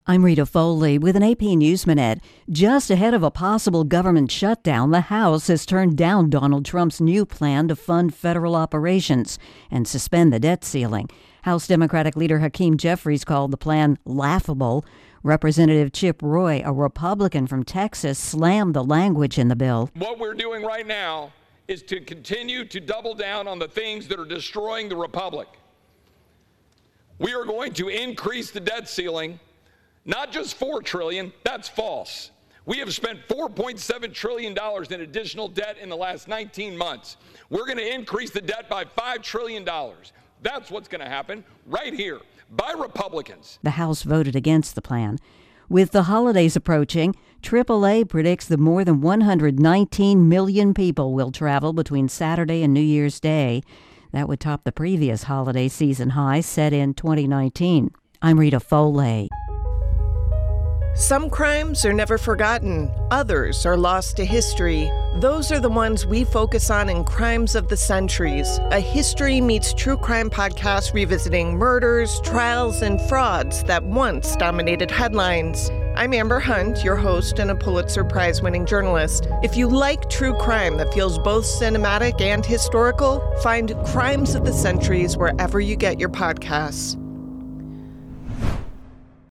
I'm Rita Foley with an AP News Minute. Just ahead of a possible government shutdown, the House has turned down Donald Trump's new plan to fund federal operations and suspend the debt ceiling. House Democratic leader Hakeem Jeffries called the plan laughable. Representative Chip Roy, a Republican from Texas, slammed the language in the bill. What we're doing right now is to continue to double down on the things that are destroying the republic. We are going to increase the debt ceiling. Not just $4 trillion, that's false. We have spent $4.7 trillion in additional debt in the last 19 months. We're going to increase the debt by $5 trillion. That's what's going to happen right here by Republicans. The House voted against the plan. With the holidays approaching, AAA predicts that more than 119 million people will travel between Saturday and New Year's Day. That would top the previous holiday season high set in 2019. I'm Rita Foley. Some crimes are never forgotten. Others are lost to history. Those are the ones we focus on in Crimes of the Centuries, a history meets true crime podcast revisiting murders, trials, and frauds that once dominated headlines. I'm Amber Hunt, your host and a Pulitzer Prize-winning journalist. If you like true crime that feels both cinematic and historical, find Crimes of the Centuries wherever you get your podcasts.